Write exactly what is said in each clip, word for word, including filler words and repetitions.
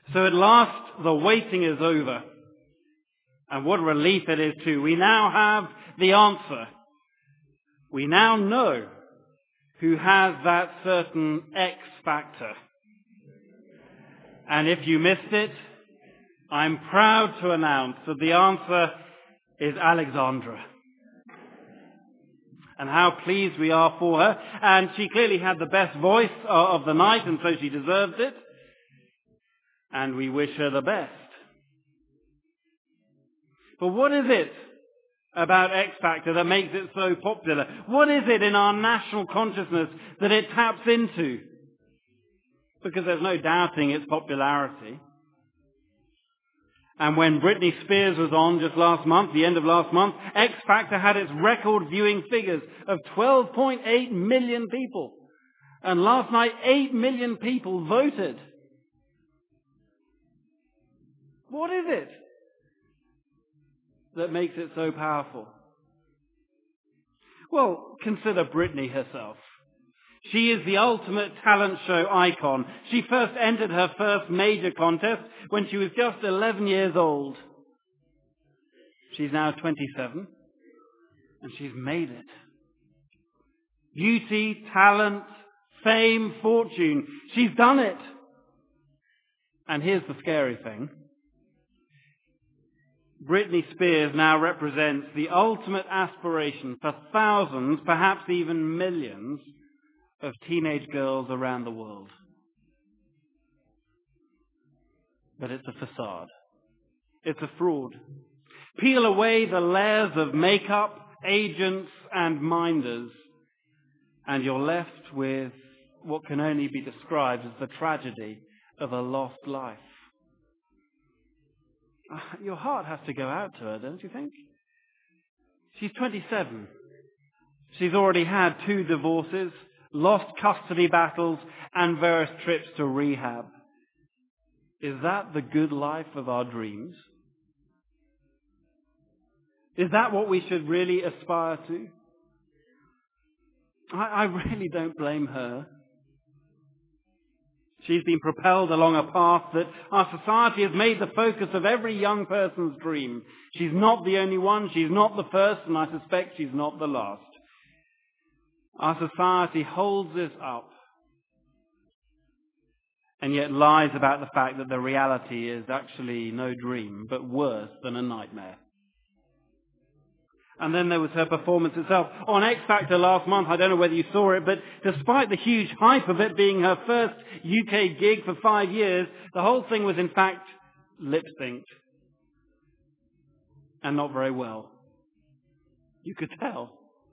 So at last, the waiting is over. And what a relief it is too. We now have the answer. We now know who has that certain X factor. And if you missed it, I'm proud to announce that the answer is Alexandra. And how pleased we are for her. And she clearly had the best voice of the night, and so she deserves it. And we wish her the best. But what is it about X Factor that makes it so popular? What is it in our national consciousness that it taps into? Because there's no doubting its popularity. And when Britney Spears was on just last month, the end of last month, X Factor had its record viewing figures of twelve point eight million people. And last night, eight million people voted. What is it that makes it so powerful? Well, consider Britney herself. She is the ultimate talent show icon. She first entered her first major contest when she was just eleven years old. She's now twenty-seven, and she's made it. Beauty, talent, fame, fortune. She's done it. And here's the scary thing. Britney Spears now represents the ultimate aspiration for thousands, perhaps even millions, of teenage girls around the world. But it's a facade. It's a fraud. Peel away the layers of makeup, agents, and minders, and you're left with what can only be described as the tragedy of a lost life. Your heart has to go out to her, don't you think? She's twenty-seven. She's already had two divorces, lost custody battles, and various trips to rehab. Is that the good life of our dreams? Is that what we should really aspire to? I, I really don't blame her. She's been propelled along a path that our society has made the focus of every young person's dream. She's not the only one, she's not the first, and I suspect she's not the last. Our society holds this up, and yet lies about the fact that the reality is actually no dream, but worse than a nightmare. And then there was her performance itself. On X Factor last month, I don't know whether you saw it, but despite the huge hype of it being her first U K gig for five years, the whole thing was in fact lip-synced. And not very well. You could tell.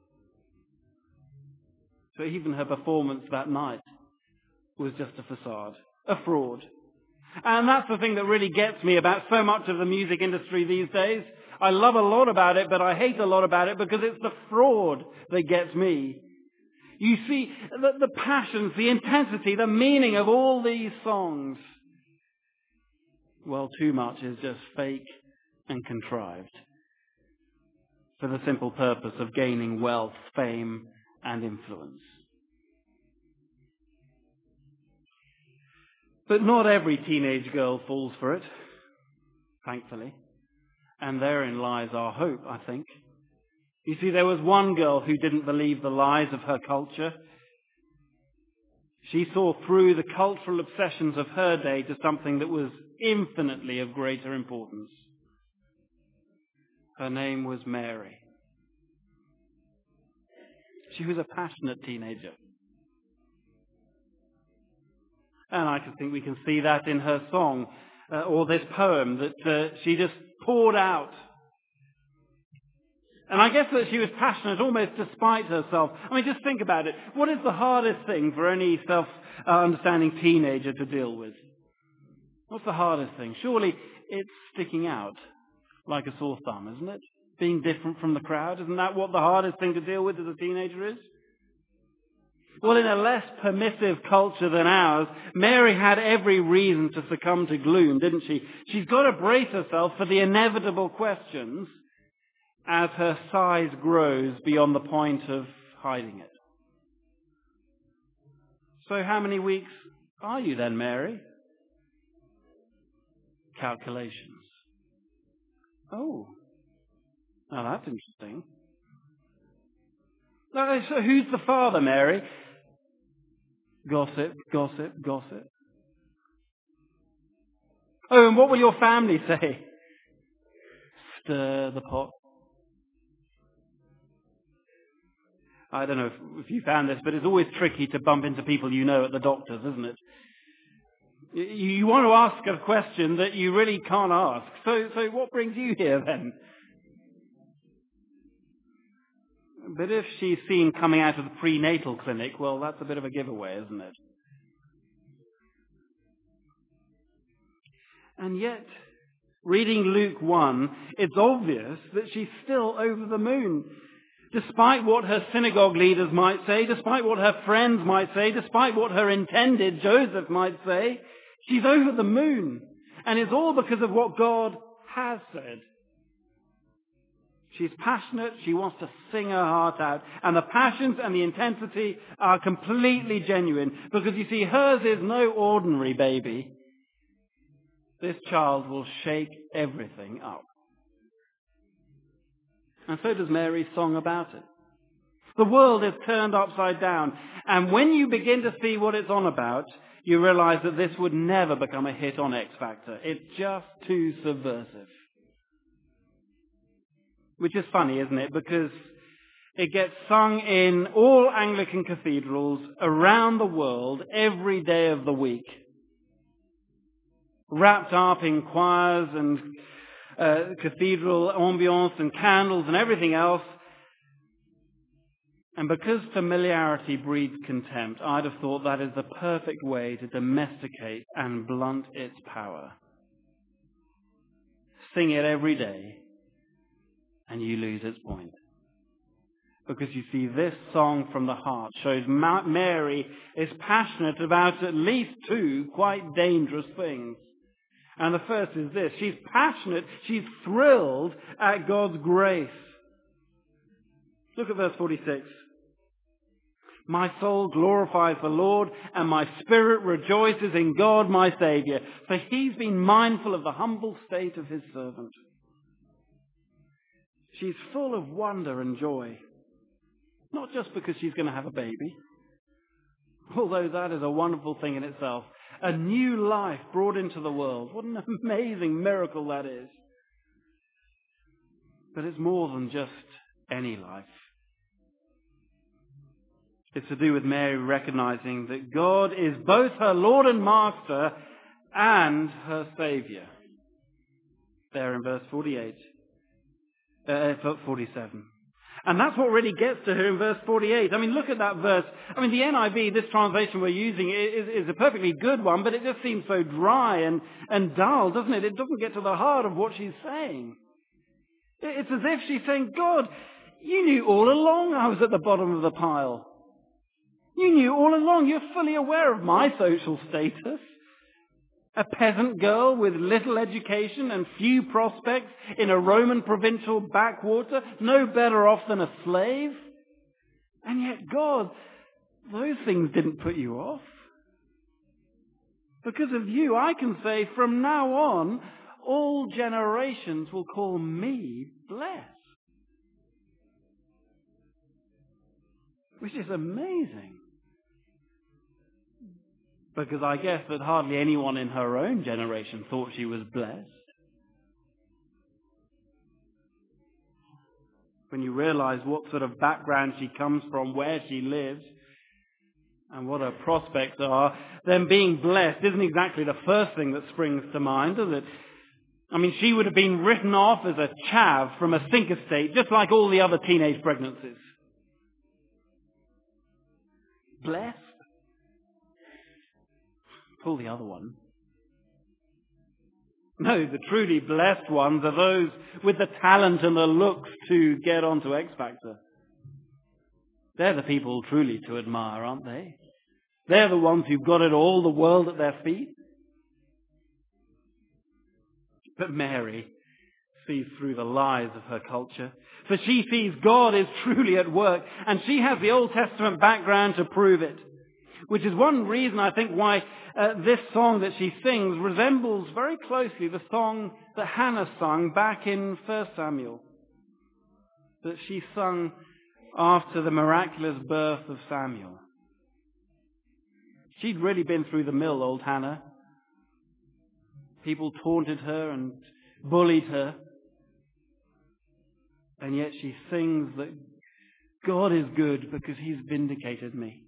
So even her performance that night was just a facade, a fraud. And that's the thing that really gets me about so much of the music industry these days. I love a lot about it, but I hate a lot about it because it's the fraud that gets me. You see, the, the passions, the intensity, the meaning of all these songs, well, too much is just fake and contrived for the simple purpose of gaining wealth, fame, and influence. But not every teenage girl falls for it, thankfully. And therein lies our hope, I think. You see, there was one girl who didn't believe the lies of her culture. She saw through the cultural obsessions of her day to something that was infinitely of greater importance. Her name was Mary. She was a passionate teenager. And I can think we can see that in her song, uh, or this poem that uh, she just poured out. And I guess that she was passionate almost despite herself. I mean, just think about it. What is the hardest thing for any self-understanding teenager to deal with? What's the hardest thing? Surely it's sticking out like a sore thumb, isn't it? Being different from the crowd. Isn't that what the hardest thing to deal with as a teenager is? Well, in a less permissive culture than ours, Mary had every reason to succumb to gloom, didn't she? She's got to brace herself for the inevitable questions as her size grows beyond the point of hiding it. So how many weeks are you then, Mary? calculations. Oh, now that's interesting. Now, so who's the father, Mary? Gossip, gossip, gossip. Oh, and what will your family say? Stir the pot. I don't know if, if you found this, but it's always tricky to bump into people you know at the doctor's, isn't it? You, you want to ask a question that you really can't ask. So, so what brings you here then? But if she's seen coming out of the prenatal clinic, well, that's a bit of a giveaway, isn't it? And yet, reading Luke one, it's obvious that she's still over the moon. Despite what her synagogue leaders might say, despite what her friends might say, despite what her intended Joseph might say, she's over the moon. And it's all because of what God has said. She's passionate. She wants to sing her heart out. And the passions and the intensity are completely genuine. Because you see, hers is no ordinary baby. This child will shake everything up. And so does Mary's song about it. The world is turned upside down. And when you begin to see what it's on about, you realize that this would never become a hit on X Factor. It's just too subversive. Which is funny, isn't it? Because it gets sung in all Anglican cathedrals around the world every day of the week. Wrapped up in choirs and uh, cathedral ambience and candles and everything else. And because familiarity breeds contempt, I'd have thought that is the perfect way to domesticate and blunt its power. Sing it every day, and you lose its point. Because you see, this song from the heart shows Ma- Mary is passionate about at least two quite dangerous things. And the first is this: she's passionate, she's thrilled at God's grace. Look at verse forty-six. My soul glorifies the Lord, and my spirit rejoices in God my Saviour, for he's been mindful of the humble state of his servant. She's full of wonder and joy. Not just because she's going to have a baby, although that is a wonderful thing in itself. A new life brought into the world. What an amazing miracle that is. But it's more than just any life. It's to do with Mary recognizing that God is both her Lord and Master and her Saviour. There in verse forty-eight, uh, forty-seven. And that's what really gets to her in verse forty-eight. I mean, look at that verse. I mean, the N I V, this translation we're using, is, is a perfectly good one, but it just seems so dry and, and dull, doesn't it? It doesn't get to the heart of what she's saying. It's as if she's saying, God, you knew all along I was at the bottom of the pile. You knew all along. You're fully aware of my social status. A peasant girl with little education and few prospects in a Roman provincial backwater, no better off than a slave. And yet, God, those things didn't put you off. Because of you, I can say from now on, all generations will call me blessed. Which is amazing. Because I guess that hardly anyone in her own generation thought she was blessed. When you realize what sort of background she comes from, where she lives, and what her prospects are, then being blessed isn't exactly the first thing that springs to mind, is it? I mean, she would have been written off as a chav from a sink estate, just like all the other teenage pregnancies. Blessed? Pull the other one. No, the truly blessed ones are those with the talent and the looks to get onto X Factor. They're the people truly to admire, aren't they? They're the ones who've got it all, the world at their feet. But Mary sees through the lies of her culture. For she sees God is truly at work, and she has the Old Testament background to prove it. Which is one reason, I think, why uh, this song that she sings resembles very closely the song that Hannah sung back in First Samuel, that she sung after the miraculous birth of Samuel. She'd really been through the mill, old Hannah. People taunted her and bullied her. And yet she sings that God is good because he's vindicated me.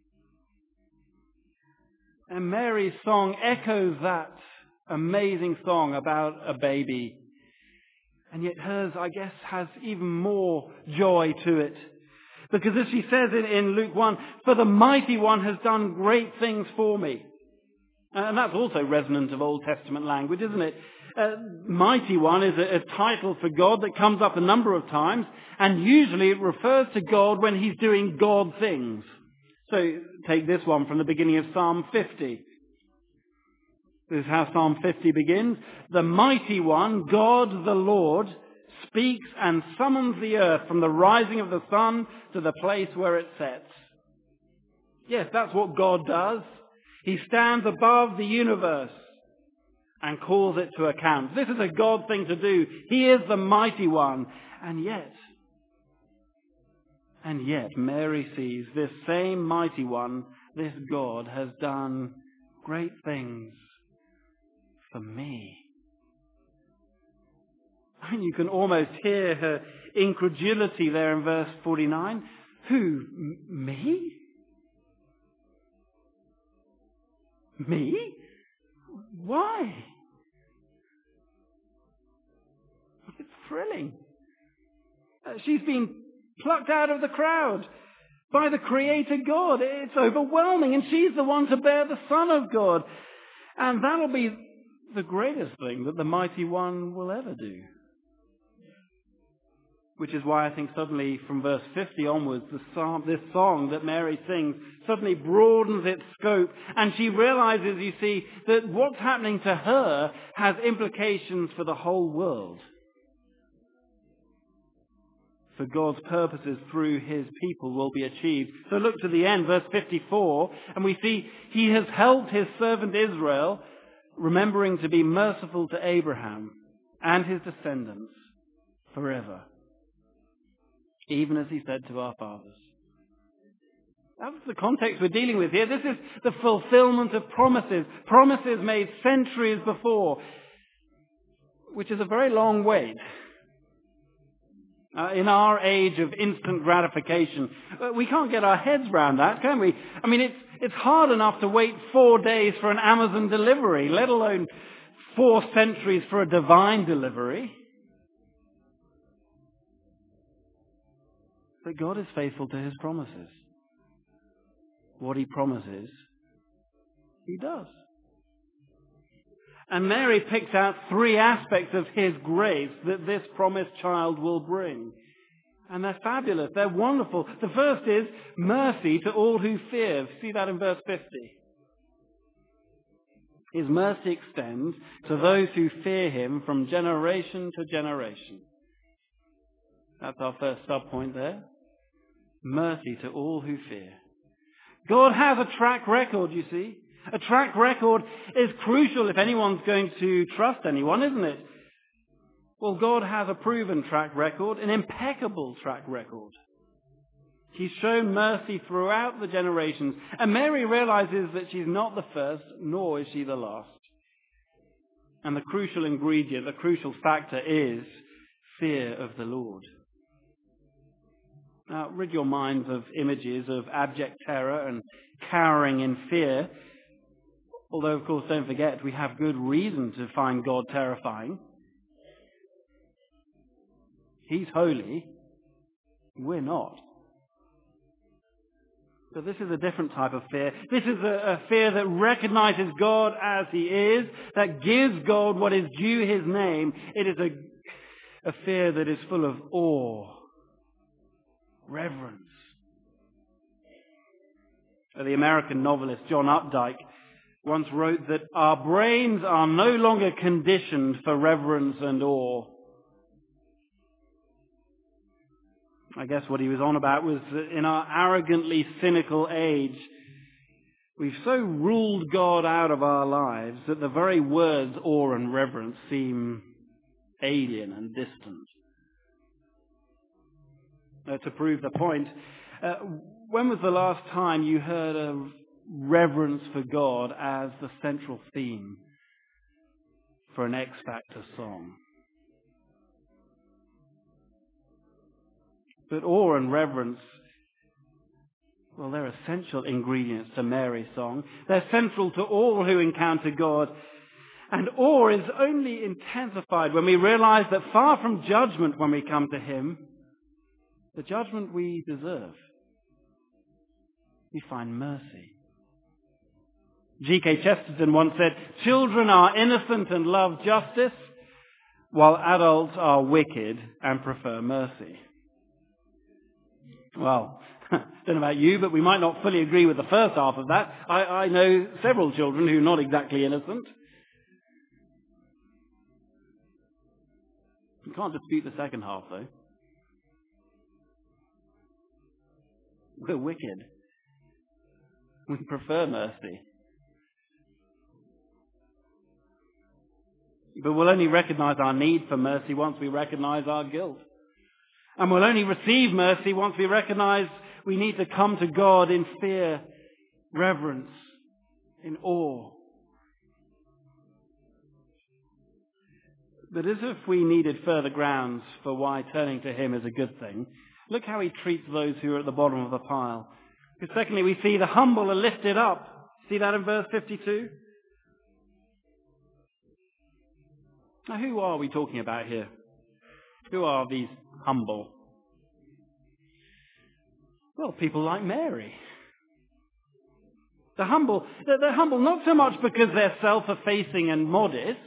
And Mary's song echoes that amazing song about a baby. And yet hers, I guess, has even more joy to it. Because as she says in, in Luke one, for the mighty one has done great things for me. And that's also resonant of Old Testament language, isn't it? Uh, mighty one is a, a title for God that comes up a number of times. And usually it refers to God when he's doing God things. So take this one from the beginning of Psalm fifty. This is how Psalm fifty begins. The mighty one, God the Lord, speaks and summons the earth from the rising of the sun to the place where it sets. Yes, that's what God does. He stands above the universe and calls it to account. This is a God thing to do. He is the mighty one. And yet, and yet Mary sees this same mighty one, this God, has done great things for me. And you can almost hear her incredulity there in verse forty-nine. Who? M- me? Me? Why? It's thrilling. Uh, she's been plucked out of the crowd by the Creator God. It's overwhelming, and she's the one to bear the Son of God. And that'll be the greatest thing that the Mighty One will ever do. Which is why I think suddenly from verse fifty onwards, the psalm, this song that Mary sings suddenly broadens its scope. And she realizes, you see, that what's happening to her has implications for the whole world. For God's purposes through his people will be achieved. So look to the end, verse fifty-four, and we see he has helped his servant Israel, remembering to be merciful to Abraham and his descendants forever, even as he said to our fathers. That's the context we're dealing with here. This is the fulfillment of promises, promises made centuries before, which is a very long wait. Uh, in our age of instant gratification, uh, we can't get our heads around that, can we? I mean, it's it's hard enough to wait four days for an Amazon delivery, let alone four centuries for a divine delivery. But God is faithful to his promises. What he promises, he does. And Mary picks out three aspects of his grace that this promised child will bring. And they're fabulous. They're wonderful. The first is mercy to all who fear. See that in verse fifty. His mercy extends to those who fear him from generation to generation. That's our first sub-point there. Mercy to all who fear. God has a track record, you see. A track record is crucial if anyone's going to trust anyone, isn't it? Well, God has a proven track record, an impeccable track record. He's shown mercy throughout the generations. And Mary realizes that she's not the first, nor is she the last. And the crucial ingredient, the crucial factor is fear of the Lord. Now, rid your minds of images of abject terror and cowering in fear. Although, of course, don't forget, we have good reason to find God terrifying. He's holy. We're not. But this is a different type of fear. This is a, a fear that recognizes God as he is, that gives God what is due his name. It is a, a fear that is full of awe, reverence. The American novelist John Updike once wrote that our brains are no longer conditioned for reverence and awe. I guess what he was on about was that in our arrogantly cynical age, We've so ruled God out of our lives that the very words awe and reverence seem alien and distant. Uh, to prove the point, uh, when was the last time you heard of reverence for God as the central theme for an X Factor song? But awe and reverence, well, they're essential ingredients to Mary's song. They're central to all who encounter God. And awe is only intensified when we realize that far from judgment when we come to Him, the judgment we deserve, we find mercy. G K Chesterton once said, "Children are innocent and love justice, while adults are wicked and prefer mercy." Well, I don't know about you, but we might not fully agree with the first half of that. I, I know several children who are not exactly innocent. You can't dispute the second half, though. We're wicked. We prefer mercy. But we'll only recognize our need for mercy once we recognize our guilt. And we'll only receive mercy once we recognize we need to come to God in fear, reverence, in awe. But as if we needed further grounds for why turning to Him is a good thing, look how He treats those who are at the bottom of the pile. Because secondly, we see the humble are lifted up. See that in verse fifty-two? Now, who are we talking about here? Who are these humble? Well, people like Mary. They're humble. They're, they're humble not so much because they're self-effacing and modest,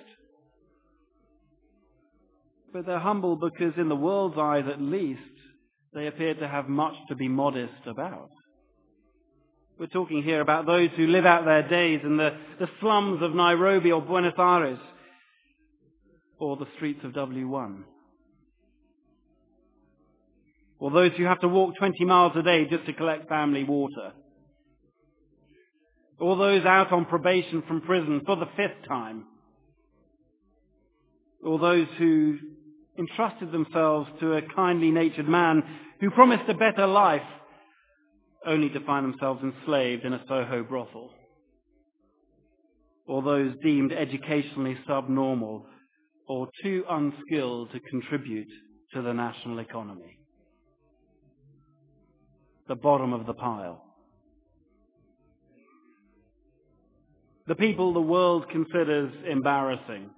but they're humble because in the world's eyes at least, they appear to have much to be modest about. We're talking here about those who live out their days in the, the slums of Nairobi or Buenos Aires or the streets of W one. Or those who have to walk twenty miles a day just to collect family water. Or those out on probation from prison for the fifth time. Or those who entrusted themselves to a kindly-natured man who promised a better life, only to find themselves enslaved in a Soho brothel. Or those deemed educationally subnormal or too unskilled to contribute to the national economy. The bottom of the pile. The people the world considers embarrassing.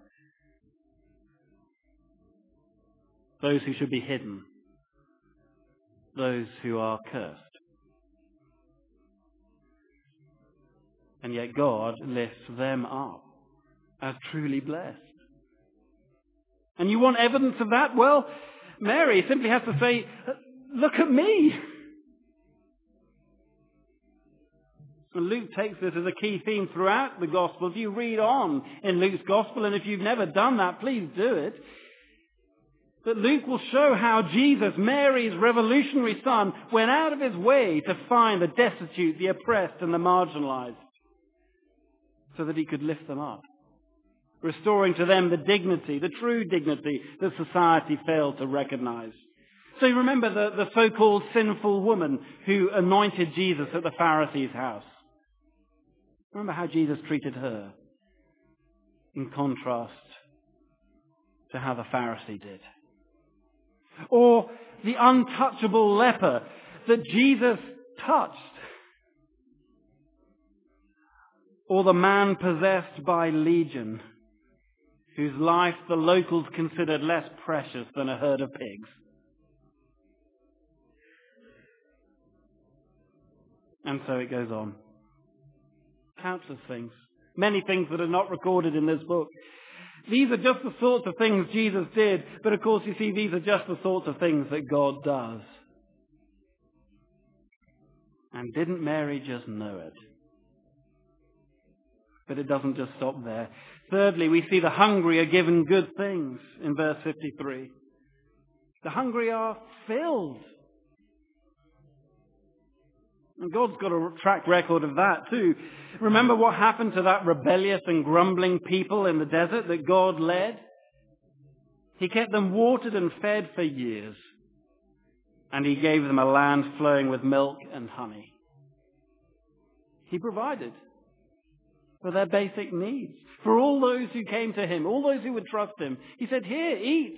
Those who should be hidden. Those who are cursed. And yet God lifts them up as truly blessed. And you want evidence of that? Well, Mary simply has to say, look at me. And Luke takes this as a key theme throughout the Gospels. You read on in Luke's Gospel, and if you've never done that, please do it. But Luke will show how Jesus, Mary's revolutionary son, went out of his way to find the destitute, the oppressed, and the marginalized, so that he could lift them up, restoring to them the dignity, the true dignity that society failed to recognize. So you remember the, the so-called sinful woman who anointed Jesus at the Pharisee's house. Remember how Jesus treated her in contrast to how the Pharisee did. Or the untouchable leper that Jesus touched. Or the man possessed by Legion, whose life the locals considered less precious than a herd of pigs. And so it goes on. Countless things. Many things that are not recorded in this book. These are just the sorts of things Jesus did, but of course you see these are just the sorts of things that God does. And didn't Mary just know it? But it doesn't just stop there. Thirdly, we see the hungry are given good things in verse fifty-three. The hungry are filled. And God's got a track record of that too. Remember what happened to that rebellious and grumbling people in the desert that God led? He kept them watered and fed for years. And he gave them a land flowing with milk and honey. He provided for their basic needs. For all those who came to him, all those who would trust him. He said, here, eat.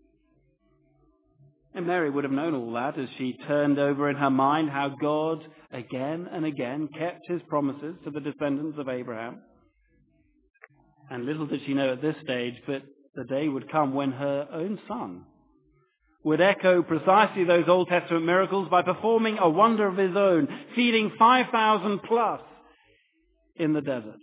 And Mary would have known all that as she turned over in her mind how God again and again kept his promises to the descendants of Abraham. And little did she know at this stage, but the day would come when her own son would echo precisely those Old Testament miracles by performing a wonder of his own, feeding five thousand plus in the desert.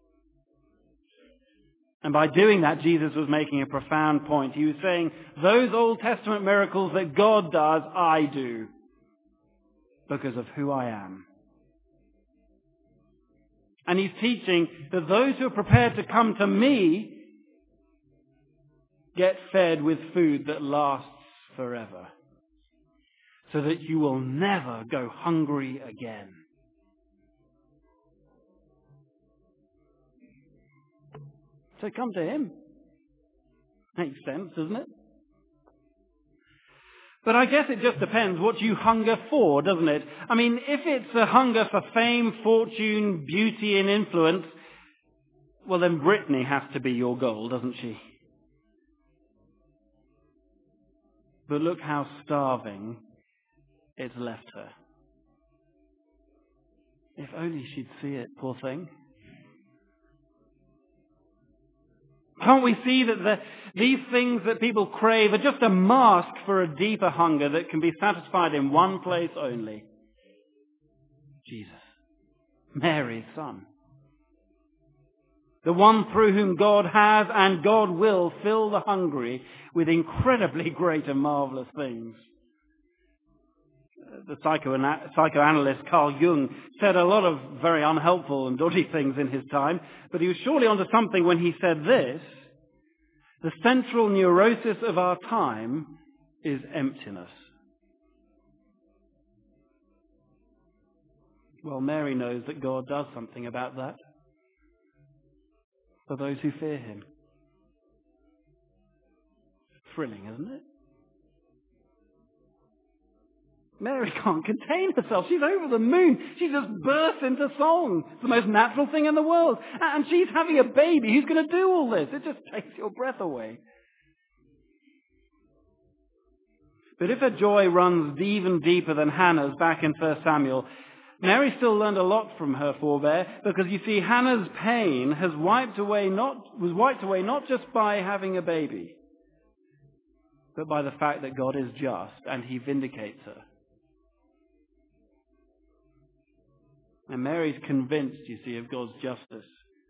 And by doing that, Jesus was making a profound point. He was saying, those Old Testament miracles that God does, I do, because of who I am. And he's teaching that those who are prepared to come to me get fed with food that lasts forever, so that you will never go hungry again. So come to him. Makes sense, doesn't it? But I guess it just depends what you hunger for, doesn't it? I mean, if it's a hunger for fame, fortune, beauty and influence, well then Brittany has to be your goal, doesn't she? But look how starving it's left her. If only she'd see it, poor thing. Can't we see that the, these things that people crave are just a mask for a deeper hunger that can be satisfied in one place only? Jesus, Mary's son. The one through whom God has and God will fill the hungry with incredibly great and marvelous things. The psychoana- psychoanalyst Carl Jung said a lot of very unhelpful and dodgy things in his time, but he was surely onto something when he said this: the central neurosis of our time is emptiness. Well, Mary knows that God does something about that for those who fear him. Thrilling, isn't it? Mary can't contain herself. She's over the moon. She just bursts into song. It's the most natural thing in the world. And she's having a baby. Who's going to do all this? It just takes your breath away. But if her joy runs even deeper than Hannah's back in First Samuel, Mary still learned a lot from her forebear, because you see, Hannah's pain has wiped away not, was wiped away not just by having a baby, but by the fact that God is just and he vindicates her. And Mary's convinced, you see, of God's justice.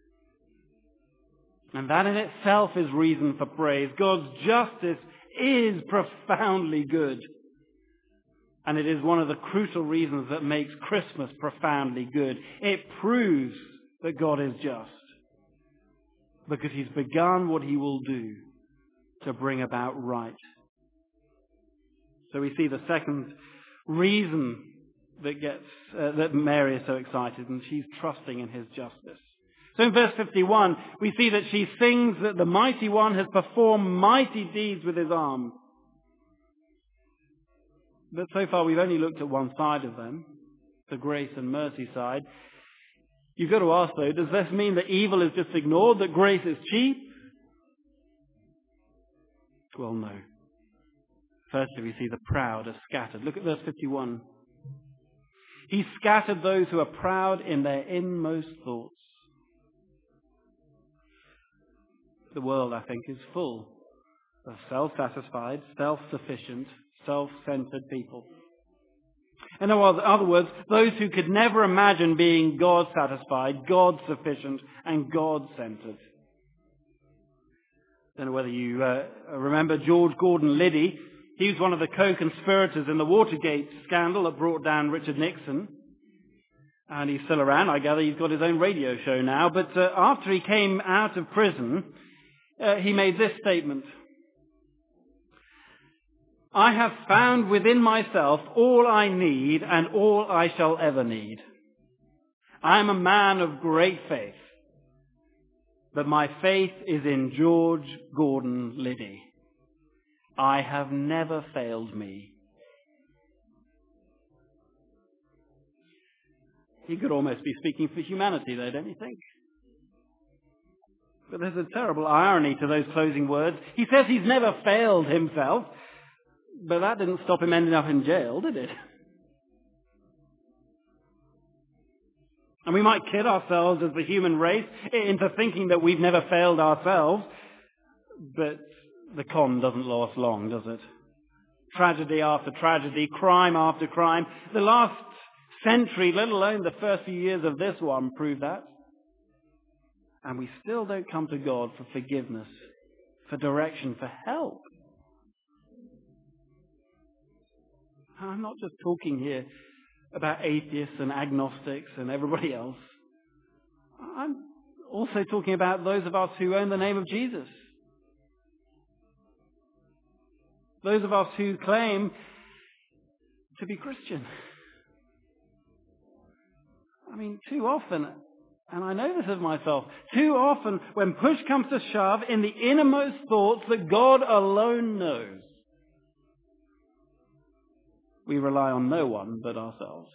And that in itself is reason for praise. God's justice is profoundly good. And it is one of the crucial reasons that makes Christmas profoundly good. It proves that God is just, because he's begun what he will do to bring about right. So we see the second reason that gets uh, that Mary is so excited, and she's trusting in his justice. So in verse fifty-one, we see that she sings that the mighty one has performed mighty deeds with his arm. But so far we've only looked at one side of them, the grace and mercy side. You've got to ask though, does this mean that evil is just ignored, that grace is cheap? Well, no. Firstly, we see the proud are scattered. Look at verse fifty-one. He scattered those who are proud in their inmost thoughts. The world, I think, is full of self-satisfied, self-sufficient, self-centered people. In other words, those who could never imagine being God-satisfied, God-sufficient, and God-centered. I don't know whether you uh, remember George Gordon Liddy. He was one of the co-conspirators in the Watergate scandal that brought down Richard Nixon. And he's still around. I gather he's got his own radio show now. But uh, after he came out of prison, uh, he made this statement. I have found within myself all I need and all I shall ever need. I am a man of great faith, but my faith is in George Gordon Liddy. I have never failed me. He could almost be speaking for humanity though, don't you think? But there's a terrible irony to those closing words. He says he's never failed himself, but that didn't stop him ending up in jail, did it? And we might kid ourselves as the human race into thinking that we've never failed ourselves, but the con doesn't last long, does it? Tragedy after tragedy, crime after crime. The last century, let alone the first few years of this one, prove that. And we still don't come to God for forgiveness, for direction, for help. I'm not just talking here about atheists and agnostics and everybody else. I'm also talking about those of us who own the name of Jesus. Those of us who claim to be Christian. I mean, too often, and I know this of myself, too often when push comes to shove in the innermost thoughts that God alone knows, we rely on no one but ourselves.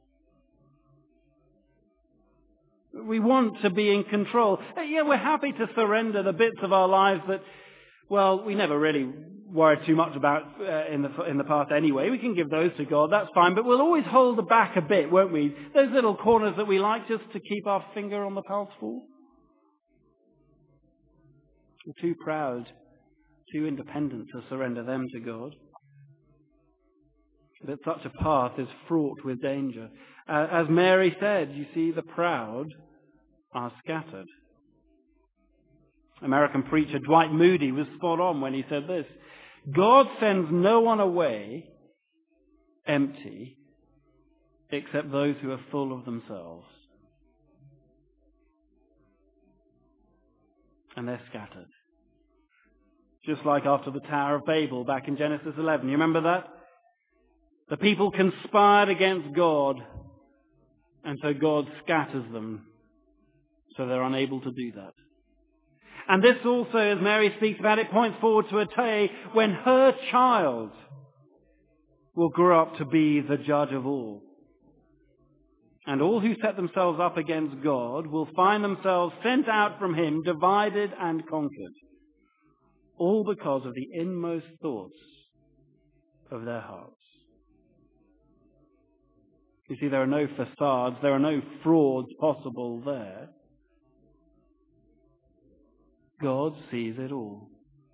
We want to be in control. Yeah, we're happy to surrender the bits of our lives that, well, we never really worried too much about uh, in the in the past anyway. We can give those to God, that's fine, but we'll always hold back a bit, won't we? Those little corners that we like just to keep our finger on the pulse for. We're too proud, too independent to surrender them to God. But such a path is fraught with danger. Uh, as Mary said, you see, the proud are scattered. American preacher Dwight Moody was spot on when he said this: God sends no one away empty except those who are full of themselves. And they're scattered. Just like after the Tower of Babel back in Genesis eleven. You remember that? The people conspired against God, and so God scatters them, so they're unable to do that. And this also, as Mary speaks about it, points forward to a day when her child will grow up to be the judge of all. And all who set themselves up against God will find themselves sent out from him, divided and conquered. All because of the inmost thoughts of their hearts. You see, there are no facades, there are no frauds possible there. God sees it all.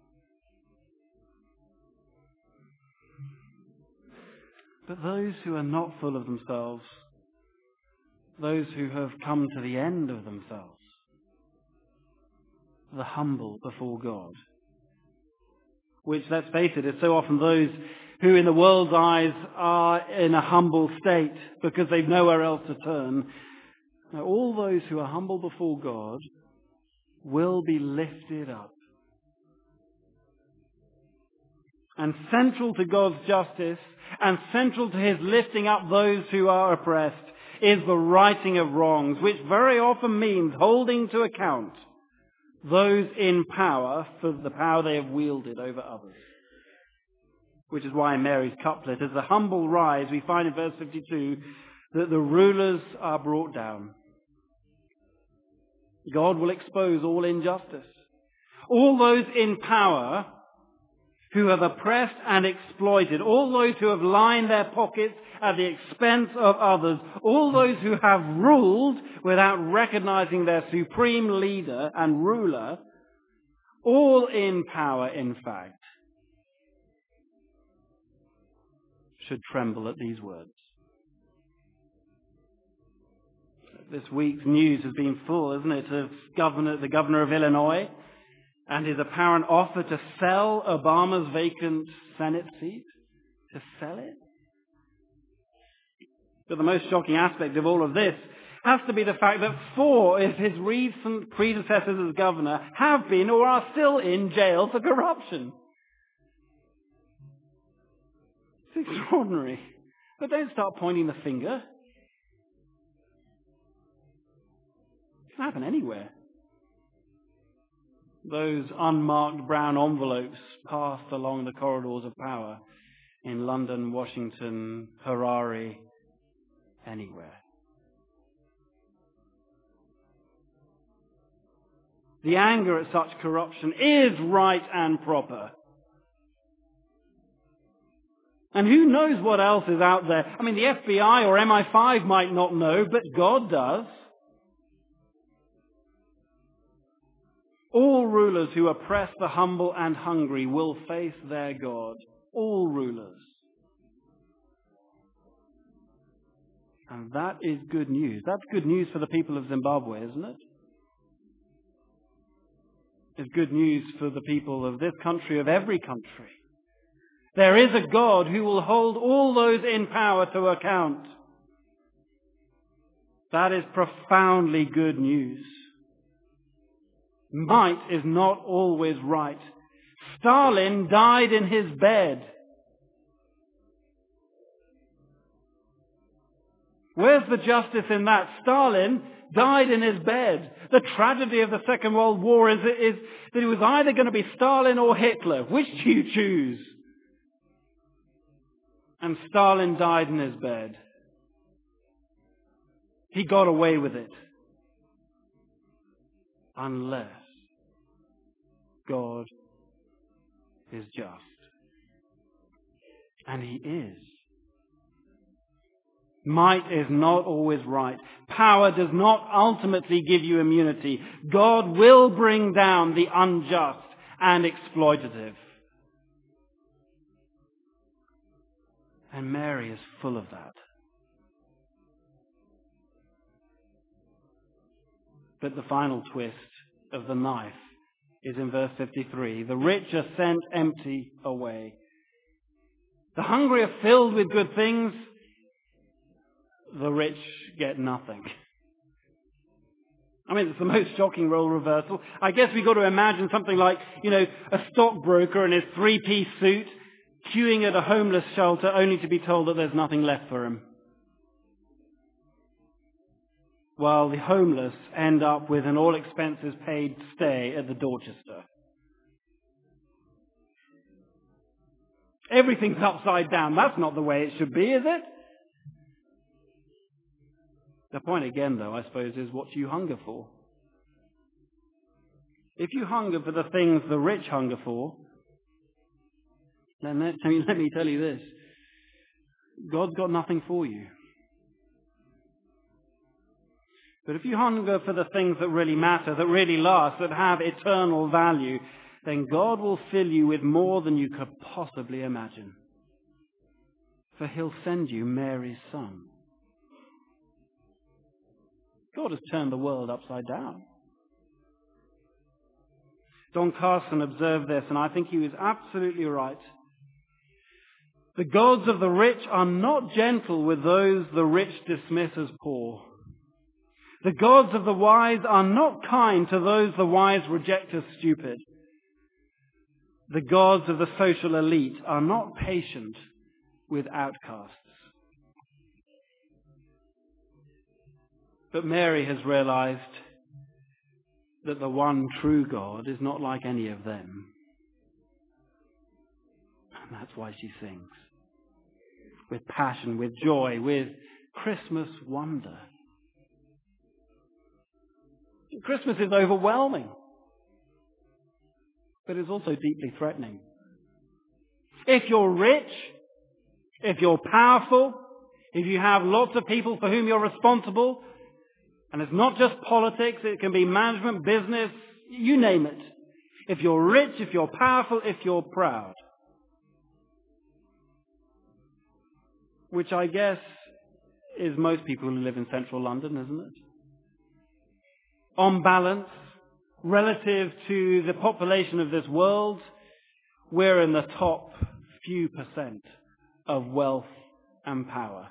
But those who are not full of themselves, those who have come to the end of themselves, the humble before God, which, let's face it, is so often those who in the world's eyes are in a humble state because they've nowhere else to turn. Now, all those who are humble before God will be lifted up. And central to God's justice and central to his lifting up those who are oppressed is the righting of wrongs, which very often means holding to account those in power for the power they have wielded over others. Which is why in Mary's couplet, as the humble rise, we find in verse fifty-two that the rulers are brought down. God will expose all injustice. All those in power who have oppressed and exploited, all those who have lined their pockets at the expense of others, all those who have ruled without recognizing their supreme leader and ruler, all in power, in fact, should tremble at these words. This week's news has been full, isn't it, of governor, the governor of Illinois and his apparent offer to sell Obama's vacant Senate seat. To sell it? But the most shocking aspect of all of this has to be the fact that four of his recent predecessors as governor have been or are still in jail for corruption. It's extraordinary. But don't start pointing the finger. It can happen anywhere. Those unmarked brown envelopes passed along the corridors of power in London, Washington, Harare, anywhere. The anger at such corruption is right and proper. And who knows what else is out there? I mean, the F B I or M I five might not know, but God does. All rulers who oppress the humble and hungry will face their God. All rulers. And that is good news. That's good news for the people of Zimbabwe, isn't it? It's good news for the people of this country, of every country. There is a God who will hold all those in power to account. That is profoundly good news. Might is not always right. Stalin died in his bed. Where's the justice in that? Stalin died in his bed. The tragedy of the Second World War is, is that it was either going to be Stalin or Hitler. Which do you choose? And Stalin died in his bed. He got away with it. Unless God is just. And He is. Might is not always right. Power does not ultimately give you immunity. God will bring down the unjust and exploitative. And Mary is full of that. But the final twist of the knife is in verse fifty-three. The rich are sent empty away. The hungry are filled with good things. The rich get nothing. I mean, it's the most shocking role reversal. I guess we've got to imagine something like, you know, a stockbroker in his three-piece suit queuing at a homeless shelter only to be told that there's nothing left for him. While the homeless end up with an all-expenses-paid stay at the Dorchester. Everything's upside down. That's not the way it should be, is it? The point again, though, I suppose, is what you hunger for. If you hunger for the things the rich hunger for, then let me, let me tell you this. God's got nothing for you. But if you hunger for the things that really matter, that really last, that have eternal value, then God will fill you with more than you could possibly imagine. For He'll send you Mary's son. God has turned the world upside down. Don Carson observed this, and I think he was absolutely right. The gods of the rich are not gentle with those the rich dismiss as poor. The gods of the wise are not kind to those the wise reject as stupid. The gods of the social elite are not patient with outcasts. But Mary has realized that the one true God is not like any of them. And that's why she sings. With passion, with joy, with Christmas wonder. Christmas is overwhelming. But it's also deeply threatening. If you're rich, if you're powerful, if you have lots of people for whom you're responsible, and it's not just politics, it can be management, business, you name it. If you're rich, if you're powerful, if you're proud. Which I guess is most people who live in central London, isn't it? On balance, relative to the population of this world, we're in the top few percent of wealth and power.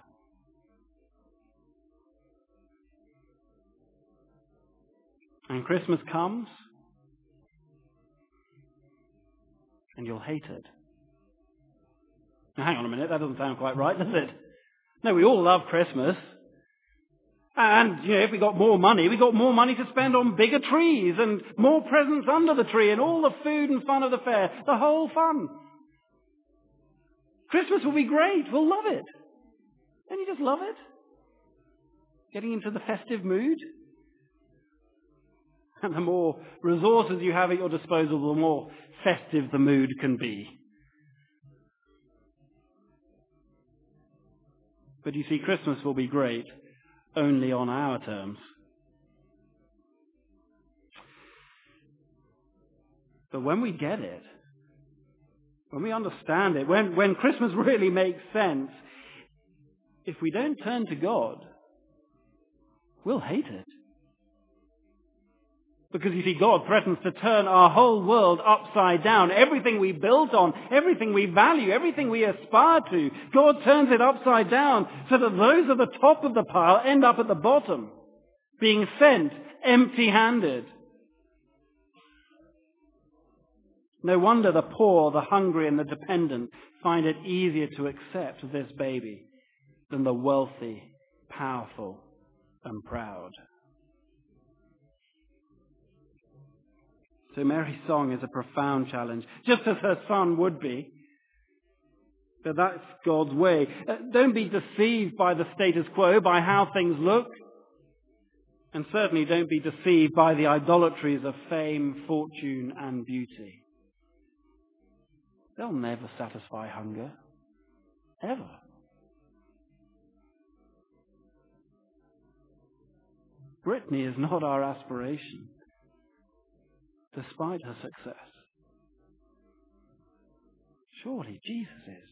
And Christmas comes, and you'll hate it. Now, hang on a minute, that doesn't sound quite right, does it? No, we all love Christmas. And, you know, if we got more money, we got more money to spend on bigger trees and more presents under the tree and all the food and fun of the fair, the whole fun. Christmas will be great. We'll love it. Don't you just love it? Getting into the festive mood? And the more resources you have at your disposal, the more festive the mood can be. But you see, Christmas will be great only on our terms. But when we get it, when we understand it, when, when Christmas really makes sense, if we don't turn to God, we'll hate it. Because you see, God threatens to turn our whole world upside down. Everything we built on, everything we value, everything we aspire to, God turns it upside down so that those at the top of the pile end up at the bottom, being sent empty-handed. No wonder the poor, the hungry, and the dependent find it easier to accept this baby than the wealthy, powerful, and proud. So Mary's song is a profound challenge, just as her son would be. But that's God's way. Uh, don't be deceived by the status quo, by how things look. And certainly don't be deceived by the idolatries of fame, fortune, and beauty. They'll never satisfy hunger. Ever. Brittany is not our aspiration, despite her success. Surely Jesus is.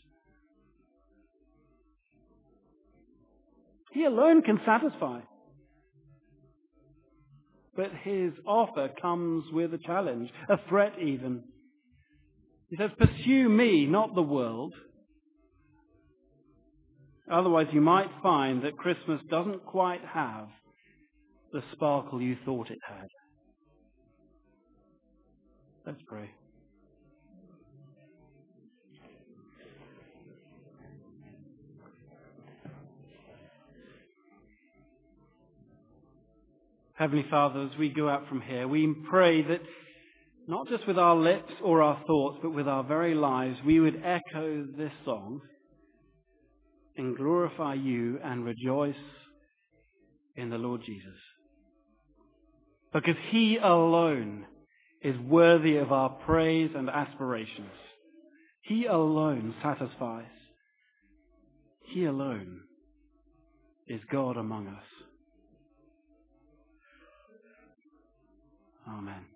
He alone can satisfy. But his offer comes with a challenge, a threat even. He says, pursue me, not the world. Otherwise you might find that Christmas doesn't quite have the sparkle you thought it had. Let's pray. Heavenly Father, as we go out from here, we pray that not just with our lips or our thoughts, but with our very lives, we would echo this song and glorify you and rejoice in the Lord Jesus. Because he alone is worthy of our praise and aspirations. He alone satisfies. He alone is God among us. Amen.